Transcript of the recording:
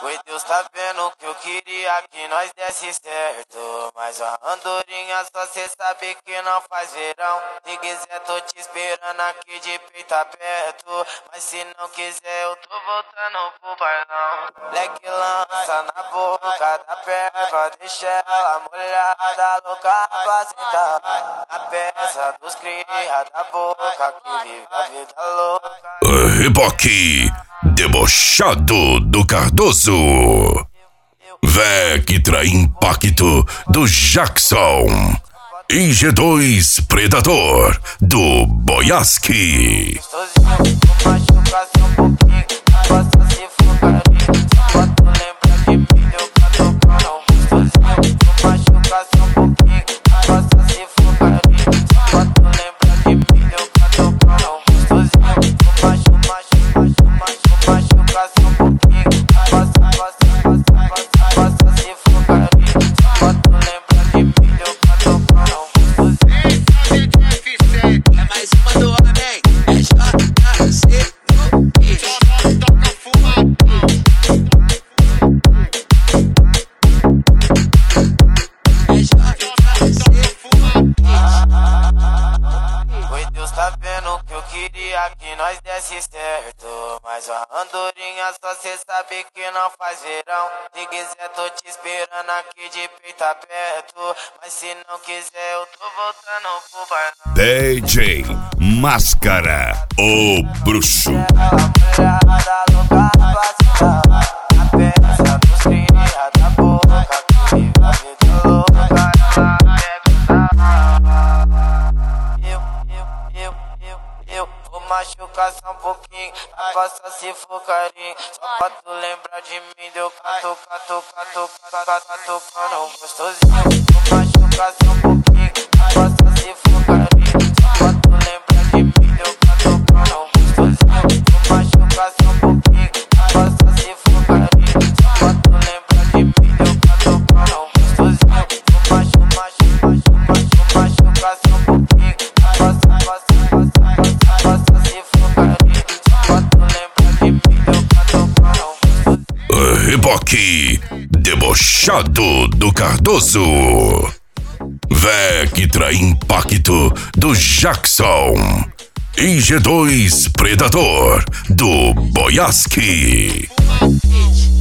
Oi, Deus tá vendo que eu queria que nós desse certo, mas a andorinha só cê sabe que não faz verão. Se quiser tô te esperando aqui de peito aberto, mas se não quiser eu tô voltando pro bailão. Leque lança na boca da perva, deixa ela molhada, louca pra sentar na peça dos cria da boca que vive a vida louca. Reboque debochado do Cardoso. Vectra Impacto do Jackson. E G2 Predador do Boyaski. Que nós desse certo, mas a andorinha só cê sabe que não faz verão. Se quiser tô te esperando aqui de peito aberto, mas se não quiser eu tô voltando pro bailão. DJ Máscara, o bruxo. Machucar só um pouquinho, passa se for carinho. Só pra tu lembrar de mim, deu catucando gostosinho. Vou machucar só um pouquinho, passa se for carinho. Só pra tu lembrar de mim, deu catucando gostosinho. Vou machucar só um pouquinho, passa se for carinho. Só pra tu lembrar de mim, deu catucando gostosinho. Vou machucar só um pouquinho, passa Reboque debochado do Cardoso. Vectra Impacto do Jackson. E G2 Predador do Boyaski.